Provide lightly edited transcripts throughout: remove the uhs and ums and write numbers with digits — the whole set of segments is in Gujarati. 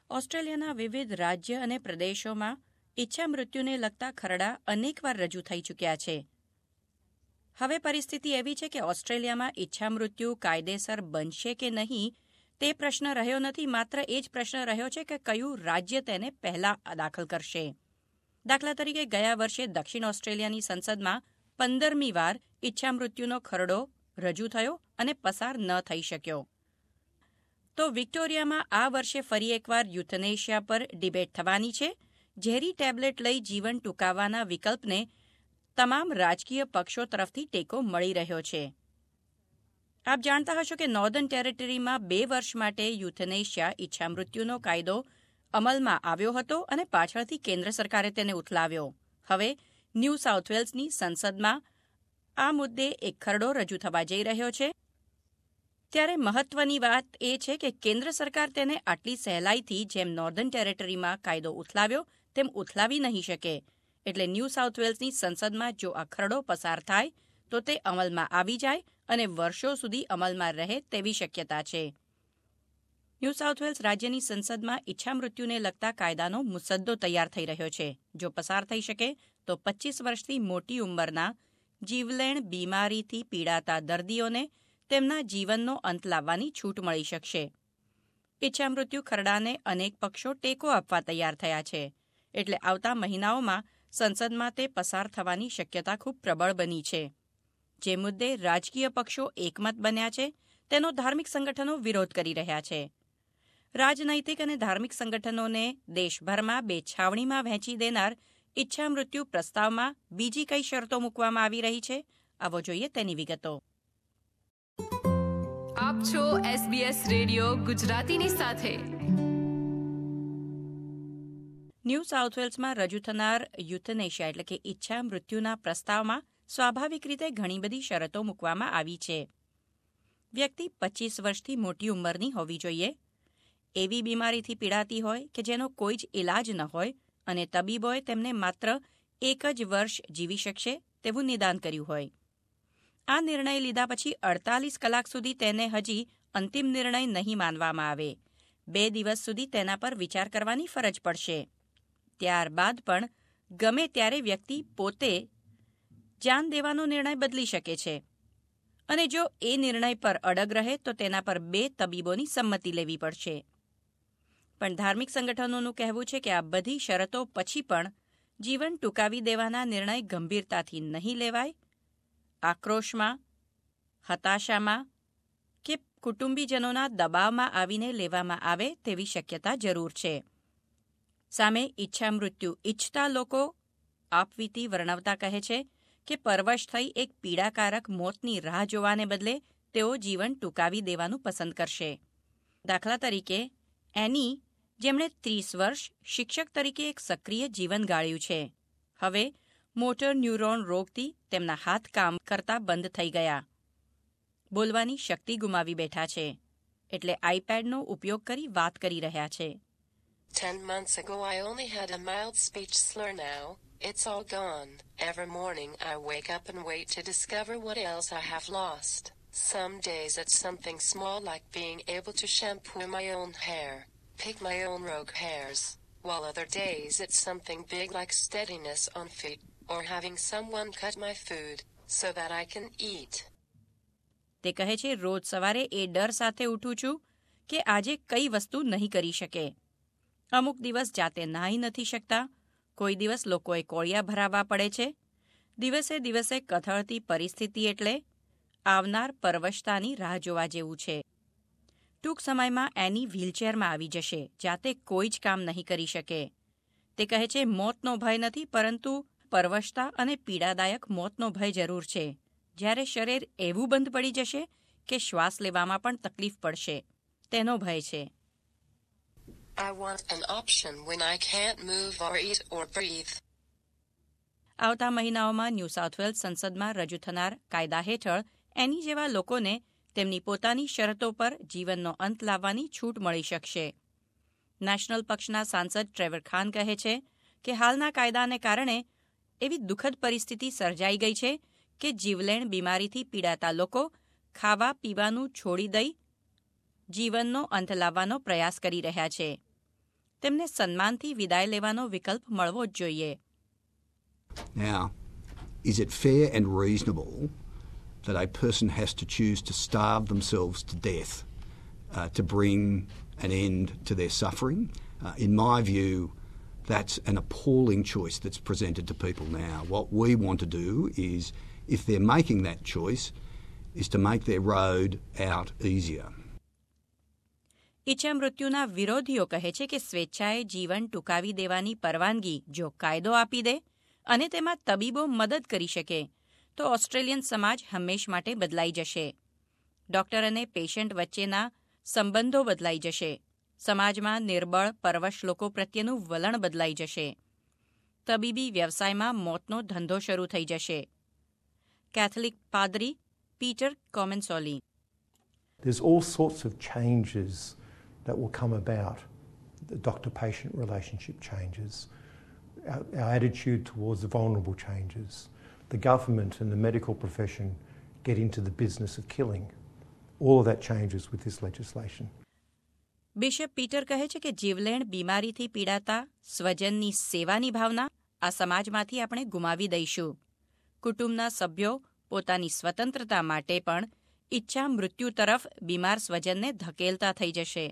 ઓસ્ટ્રેલિયાના વિવિધ રાજ્ય અને પ્રદેશોમાં ઈચ્છા મૃત્યુને લગતા ખરડા અનેકવાર રજૂ થઈ ચૂક્યા છે. હવે પરિસ્થિતિ એવી છે કે ઓસ્ટ્રેલિયામાં ઈચ્છા મૃત્યુ કાયદેસર બનશે કે નહીં તે પ્રશ્ન રહ્યો નથી, માત્ર એ જ પ્રશ્ન રહ્યો છે કે કયું રાજ્ય તેને પહેલા દાખલ કરશે. દાખલા તરીકે ગયા વર્ષે દક્ષિણ ઓસ્ટ્રેલિયાની સંસદમાં 15મી વાર ઈચ્છા મૃત્યુનો ખરડો રજૂ થયો અને પસાર ન થઈ શક્યો. તો વિક્ટોરિયામાં આ વર્ષે ફરી એકવાર યુથનેશિયા પર ડિબેટ થવાની છે. ઝેરી ટેબ્લેટ લઈ જીવન ટૂંકાવવાના વિકલ્પને તમામ રાજકીય પક્ષો તરફથી ટેકો મળી રહ્યો છે. આપ જાણતા હશો કે નોર્ધન ટેરેટરીમાં 2 વર્ષ માટે યુથનેશિયા ઈચ્છા મૃત્યુનો કાયદો અમલમાં આવ્યો હતો અને પાછળથી કેન્દ્ર સરકારે તેને ઉથલાવ્યો. હવે ન્યૂ સાઉથ વેલ્સની સંસદમાં આ મુદ્દે એક ખરડો રજૂ થવા જઈ રહ્યો છે. ત્યારે મહત્વની વાત એ છે કે કેન્દ્ર સરકાર તેને આટલી સહેલાઈથી જેમ નોર્ધન ટેરેટરીમાં કાયદો ઉથલાવ્યો તેમ ઉથલાવી નહીં શકે. એટલે ન્યૂ સાઉથ વેલ્સની સંસદમાં જો આ ખરડો પસાર થાય તો તે અમલમાં આવી જાય અને વર્ષો સુધી અમલમાં રહે તેવી શક્યતા છે. ન્યૂ સાઉથ વેલ્સ રાજ્યની સંસદમાં ઈચ્છા મૃત્યુને લગતા કાયદાનો મુસદ્દો તૈયાર થઈ રહ્યો છે. જો પસાર થઈ શકે તો 25 વર્ષથી મોટી ઉંમરના જીવલેણ બીમારીથી પીડાતા દર્દીઓને તેમના જીવનનો અંત લાવવાની છૂટ મળી શકશે. ઈચ્છા મૃત્યુ ખરડાને અનેક પક્ષો ટેકો આપવા તૈયાર થયા છે. એટલે આવતા મહિનાઓમાં સંસદમાં તે પસાર થવાની શક્યતા ખૂબ પ્રબળ બની છે. જે મુદ્દે રાજકીય પક્ષો એકમત બન્યા છે તેનો ધાર્મિક સંગઠનો વિરોધ કરી રહ્યા છે. રાજનૈતિક અને ધાર્મિક સંગઠનોને દેશભરમાં 2 છાવણીમાં વહેંચી દેનાર ઈચ્છા મૃત્યુ પ્રસ્તાવમાં બીજી કઈ શરતો મૂકવામાં આવી રહી છે, આવો જોઈએ તેની વિગતો. આપ છો SBS રેડિયો ગુજરાતીની સાથે. ન્યૂ સાઉથ વેલ્સમાં રજૂ થનાર યુથનેશિયા એટલે કે ઈચ્છા મૃત્યુના પ્રસ્તાવમાં સ્વાભાવિક રીતે ઘણી બધી શરતો મૂકવામાં આવી છે. વ્યક્તિ 25 વર્ષથી મોટી ઉંમરની હોવી જોઈએ, એવી બીમારીથી પીડાતી હોય કે જેનો કોઈ જ ઇલાજ ન હોય અને તબીબોએ તેમને માત્ર 1 જ વર્ષ જીવી શકશે તેવું નિદાન કર્યું હોય. આ નિર્ણય લીધા પછી 48 કલાક સુધી તેને હજી અંતિમ નિર્ણય નહીં માનવામાં આવે. 2 દિવસ સુધી તેના પર વિચાર કરવાની ફરજ પડશે. ત્યારબાદ પણ ગમે ત્યારે વ્યક્તિ પોતે જાન દેવાનો નિર્ણય બદલી શકે છે અને જો એ નિર્ણય પર અડગ રહે તો તેના પર 2 તબીબોની સંમતિ લેવી પડશે. પણ ધાર્મિક સંગઠનોનું કહેવું છે કે આ બધી શરતો પછી પણ જીવન ટૂંકાવી દેવાના નિર્ણય ગંભીરતાથી નહીં લેવાય. આક્રોશમાં, હતાશામાં કે કુટુંબીજનોના દબાવમાં આવીને લેવામાં આવે તેવી શક્યતા જરૂર છે. સામે ઈચ્છા મૃત્યુ ઈચ્છતા લોકો આપવીતી વર્ણવતા કહે છે કે પરવશ થઈ એક પીડાકારક મોતની રાહ જોવાને બદલે તેઓ જીવન ટૂંકાવી દેવાનું પસંદ કરશે. દાખલા તરીકે એની, જેમણે 30 વર્ષ શિક્ષક તરીકે એક સક્રિય જીવન ગાળ્યું છે, હવે મોટર ન્યુરોન રોગથી તેમના હાથ કામ કરતા બંધ થઈ ગયા. બોલવાની શક્તિ ગુમાવી બેઠા છે, એટલે આઈપેડનો ઉપયોગ કરી વાત કરી રહ્યા છે. 10 months ago I only had a mild speech slur. Now it's all gone. Every morning I wake up and wait to discover what else I have lost. Some days it's something small like being able to shampoo my own hair, pick my own rogue hairs, while other days it's something big like steadiness on feet or having someone cut my food so that I can eat. તે કહે છે, રોજ સવારે એ ડર સાથે ઉઠું છું કે આજે કઈ વસ્તુ નહીં કરી શકે. અમુક દિવસ જાતે નાહી નથી શકતા, કોઈ દિવસ લોકોએ કોળિયા ભરાવવા પડે છે. દિવસે દિવસે કથળતી પરિસ્થિતિ એટલે આવનાર પરવશતાની રાહ જોવા જેવું છે. ટૂંક સમયમાં એની વ્હીલચેરમાં આવી જશે, જાતે કોઈ જ કામ નહીં કરી શકે. તે કહે છે, મોતનો ભય નથી, પરંતુ પરવશતા અને પીડાદાયક મોતનો ભય જરૂર છે. જ્યારે શરીર એવું બંધ પડી જશે કે શ્વાસ લેવામાં પણ તકલીફ પડશે, તેનો ભય છે. I want an option when I can't move or eat or breathe. આવતા મહિનાઓમાં ન્યૂ સાઉથ વેલ્સ સંસદમાં રજૂ થનાર કાયદા હેઠળ એની જેવા લોકોને તેમની પોતાની શરતો પર જીવનનો અંત લાવવાની છૂટ મળી શકશે. નેશનલ પક્ષના સાંસદ ટ્રેવર ખાન કહે છે કે હાલના કાયદાને કારણે એવી દુઃખદ પરિસ્થિતિ સર્જાઈ ગઈ છે કે જીવલેણ બીમારીથી પીડાતા લોકો ખાવા પીવાનું છોડી દઈ જીવનનો અંત લાવવાનો પ્રયાસ કરી રહ્યા છે. તેમને સન્માનથી વિદાય લેવાનો વિકલ્પ મળવો જ જોઈએ. Now, is it fair and reasonable that a person has to choose to starve themselves to death to bring an end to their suffering? In my view, that's an appalling choice that's presented to people now. What we want to do is, if they're making that choice, is to make their road out easier. ઈચ્છા મૃત્યુના વિરોધીઓ કહે છે કે સ્વેચ્છાએ જીવન ટૂંકાવી દેવાની પરવાનગી જો કાયદો આપી દે અને તેમાં તબીબો મદદ કરી શકે તો ઓસ્ટ્રેલિયન સમાજ હંમેશ માટે બદલાઈ જશે. ડોક્ટર અને પેશન્ટ વચ્ચેના સંબંધો બદલાઈ જશે. સમાજમાં નિર્બળ પરવશ લોકો પ્રત્યેનું વલણ બદલાઈ જશે. તબીબી વ્યવસાયમાં મોતનો ધંધો શરૂ થઈ જશે. કેથોલિક પાદરી Peter Comensoli. There's all sorts of changes that will come about. The doctor-patient relationship changes. Our attitude towards the vulnerable changes. The government and the medical profession get into the business of killing. All of that changes with this legislation. Bishop Peter કહે છે કે જીવલેણ બીમારીથી પીડાતા સ્વજનની સેવાની ભાવના આ સમાજમાંથી આપણે ગુમાવી દઈશું. કુટુંબના સભ્યો પોતાની સ્વતંત્રતા માટે પણ ઈચ્છા મૃત્યુ તરફ બીમાર સ્વજનને ધકેલતા થઈ જશે.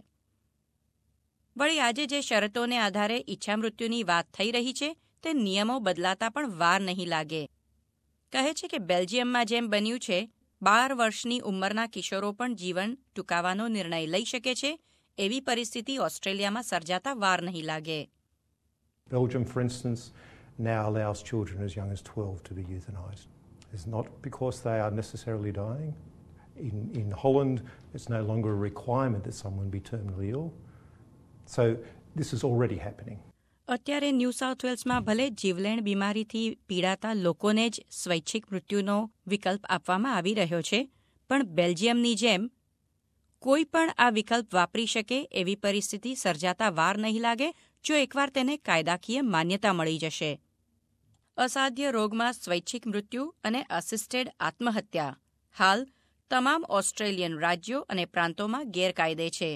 વળી આજે જે શરતોને આધારે ઈચ્છા મૃત્યુની વાત થઈ રહી છે તે નિયમો બદલાતા પણ વાર નહીં લાગે. કહે છે કે બેલ્જિયમમાં જેમ બન્યું છે 12 વર્ષની ઉંમરના કિશોરો પણ જીવન ટૂંકાવવાનો નિર્ણય લઈ શકે છે એવી પરિસ્થિતિ ઓસ્ટ્રેલિયામાં સર્જાતા વાર નહીં લાગે. Belgium, for instance, now allows children as young as 12 to be euthanised. It's not because they are necessarily dying. In Holland, it's no longer a requirement that someone be terminally ill. So this is already happening. અત્યારે ન્યૂ સાઉથ વેલ્સમાં ભલે જીવલેણ બીમારીથી પીડાતા લોકોને જ સ્વૈચ્છિક મૃત્યુનો વિકલ્પ આપવામાં આવી રહ્યો છે, પણ બેલ્જિયમની જેમ કોઈ પણ આ વિકલ્પ વાપરી શકે એવી પરિસ્થિતિ સર્જાતા વાર નહીં લાગે જો એકવાર તેને કાયદાકીય માન્યતા મળી જશે. અસાધ્ય રોગમાં સ્વૈચ્છિક મૃત્યુ અને અસિસ્ટેડ આત્મહત્યા હાલ તમામ ઓસ્ટ્રેલિયન રાજ્યો અને પ્રાંતોમાં ગેરકાયદે છે.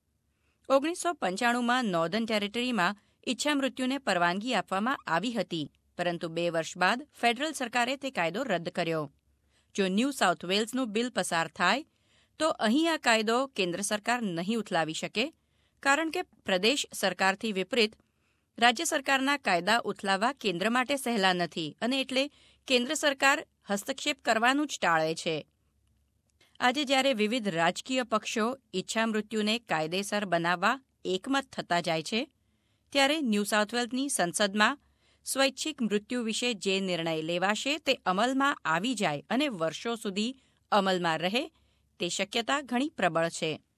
1995માં નોર્ધન ટેરેટરીમાં ઈચ્છા મૃત્યુને પરવાનગી આપવામાં આવી હતી, પરંતુ 2 વર્ષ બાદ ફેડરલ સરકારે તે કાયદો રદ કર્યો. જો ન્યૂ સાઉથ વેલ્સનું બિલ પસાર થાય તો અહીં આ કાયદો કેન્દ્ર સરકાર નહીં ઉથલાવી શકે, કારણ કે પ્રદેશ સરકારથી વિપરીત રાજ્ય સરકારના કાયદા ઉથલાવવા કેન્દ્ર માટે સહેલા નથી અને એટલે કેન્દ્ર સરકાર હસ્તક્ષેપ કરવાનું જ ટાળે છે. આજે જ્યારે વિવિધ રાજકીય પક્ષો ઈચ્છા મૃત્યુને કાયદેસર બનાવવા એકમત થતા જાય છે, ત્યારે ન્યૂ સાઉથ વેલ્સની સંસદમાં સ્વૈચ્છિક મૃત્યુ વિશે જે નિર્ણય લેવાશે તે અમલમાં આવી જાય અને વર્ષો સુધી અમલમાં રહે તે શક્યતા ઘણી પ્રબળ છે.